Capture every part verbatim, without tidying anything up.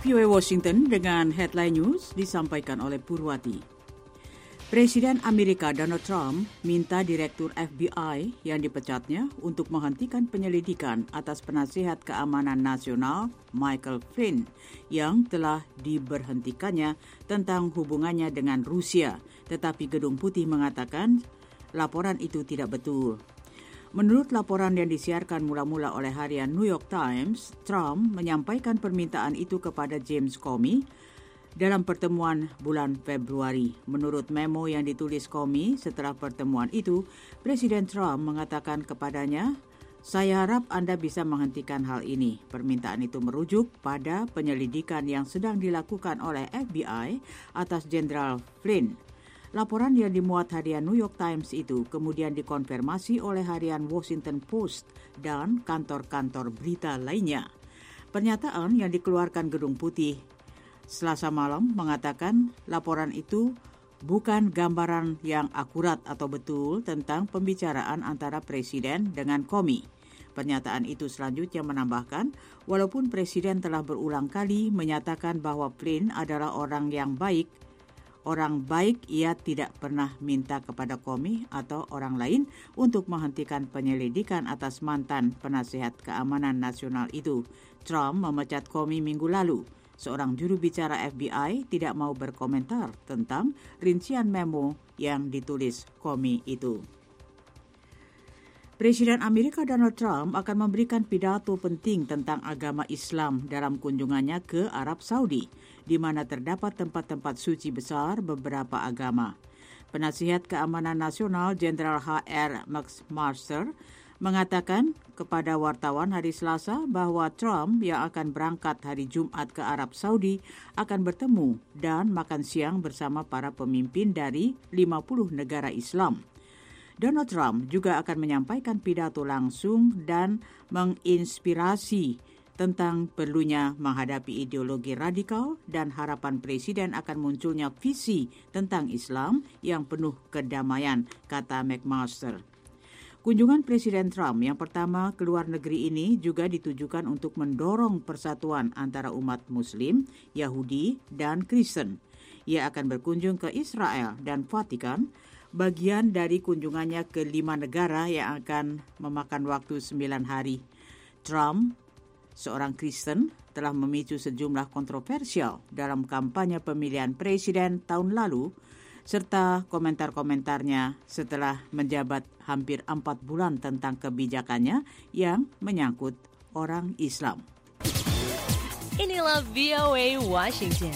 V O A Washington dengan headline news disampaikan oleh Purwati. Presiden Amerika Donald Trump minta Direktur F B I yang dipecatnya untuk menghentikan penyelidikan atas penasihat keamanan nasional Michael Flynn yang telah diberhentikannya tentang hubungannya dengan Rusia, tetapi Gedung Putih mengatakan laporan itu tidak betul. Menurut laporan yang disiarkan mula-mula oleh harian New York Times, Trump menyampaikan permintaan itu kepada James Comey dalam pertemuan bulan Februari. Menurut memo yang ditulis Comey setelah pertemuan itu, Presiden Trump mengatakan kepadanya, "Saya harap Anda bisa menghentikan hal ini." Permintaan itu merujuk pada penyelidikan yang sedang dilakukan oleh F B I atas Jenderal Flynn. Laporan yang dimuat harian New York Times itu kemudian dikonfirmasi oleh harian Washington Post dan kantor-kantor berita lainnya. Pernyataan yang dikeluarkan Gedung Putih Selasa malam mengatakan laporan itu bukan gambaran yang akurat atau betul tentang pembicaraan antara Presiden dengan Comey. Pernyataan itu selanjutnya menambahkan, walaupun Presiden telah berulang kali menyatakan bahwa Flynn adalah orang yang baik, Orang baik, ia tidak pernah minta kepada Comey atau orang lain untuk menghentikan penyelidikan atas mantan penasihat keamanan nasional itu. Trump memecat Comey minggu lalu. Seorang juru bicara F B I tidak mau berkomentar tentang rincian memo yang ditulis Comey itu. Presiden Amerika Donald Trump akan memberikan pidato penting tentang agama Islam dalam kunjungannya ke Arab Saudi, di mana terdapat tempat-tempat suci besar beberapa agama. Penasihat Keamanan Nasional Jenderal H R McMaster mengatakan kepada wartawan hari Selasa bahwa Trump yang akan berangkat hari Jumat ke Arab Saudi akan bertemu dan makan siang bersama para pemimpin dari lima puluh negara Islam. Donald Trump juga akan menyampaikan pidato langsung dan menginspirasi tentang perlunya menghadapi ideologi radikal dan harapan Presiden akan munculnya visi tentang Islam yang penuh kedamaian, kata McMaster. Kunjungan Presiden Trump yang pertama ke luar negeri ini juga ditujukan untuk mendorong persatuan antara umat Muslim, Yahudi, dan Kristen. Ia akan berkunjung ke Israel dan Vatikan, bagian dari kunjungannya ke lima negara yang akan memakan waktu sembilan hari. Trump, seorang Kristen, telah memicu sejumlah kontroversial dalam kampanye pemilihan presiden tahun lalu, serta komentar-komentarnya setelah menjabat hampir empat bulan tentang kebijakannya yang menyangkut orang Islam. Inilah V O A Washington.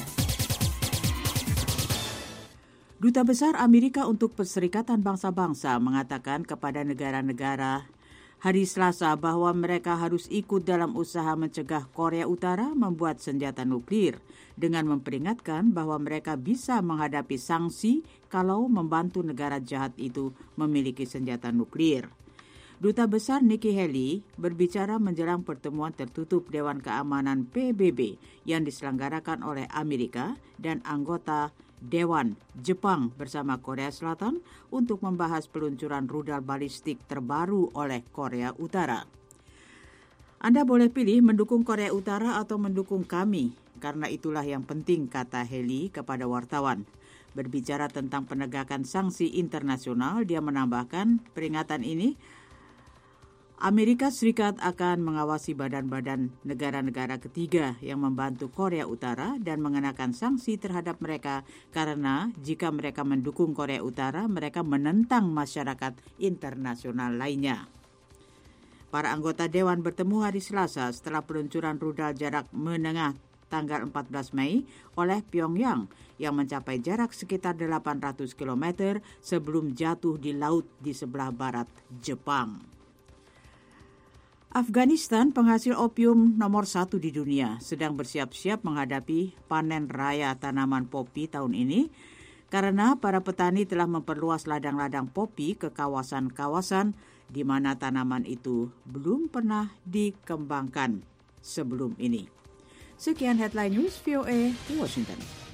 Duta Besar Amerika untuk Perserikatan Bangsa-Bangsa mengatakan kepada negara-negara hari Selasa bahwa mereka harus ikut dalam usaha mencegah Korea Utara membuat senjata nuklir dengan memperingatkan bahwa mereka bisa menghadapi sanksi kalau membantu negara jahat itu memiliki senjata nuklir. Duta Besar Nikki Haley berbicara menjelang pertemuan tertutup Dewan Keamanan P B B yang diselenggarakan oleh Amerika dan anggota Dewan Jepang bersama Korea Selatan untuk membahas peluncuran rudal balistik terbaru oleh Korea Utara. Anda boleh pilih mendukung Korea Utara atau mendukung kami, karena itulah yang penting, kata Haley kepada wartawan. Berbicara tentang penegakan sanksi internasional, dia menambahkan peringatan ini Amerika Serikat akan mengawasi badan-badan negara-negara ketiga yang membantu Korea Utara dan mengenakan sanksi terhadap mereka karena jika mereka mendukung Korea Utara, mereka menentang masyarakat internasional lainnya. Para anggota Dewan bertemu hari Selasa setelah peluncuran rudal jarak menengah tanggal empat belas Mei oleh Pyongyang yang mencapai jarak sekitar delapan ratus kilometer sebelum jatuh di laut di sebelah barat Jepang. Afghanistan, penghasil opium nomor satu di dunia, sedang bersiap-siap menghadapi panen raya tanaman popi tahun ini karena para petani telah memperluas ladang-ladang popi ke kawasan-kawasan di mana tanaman itu belum pernah dikembangkan sebelum ini. Sekian Headline News V O A Washington.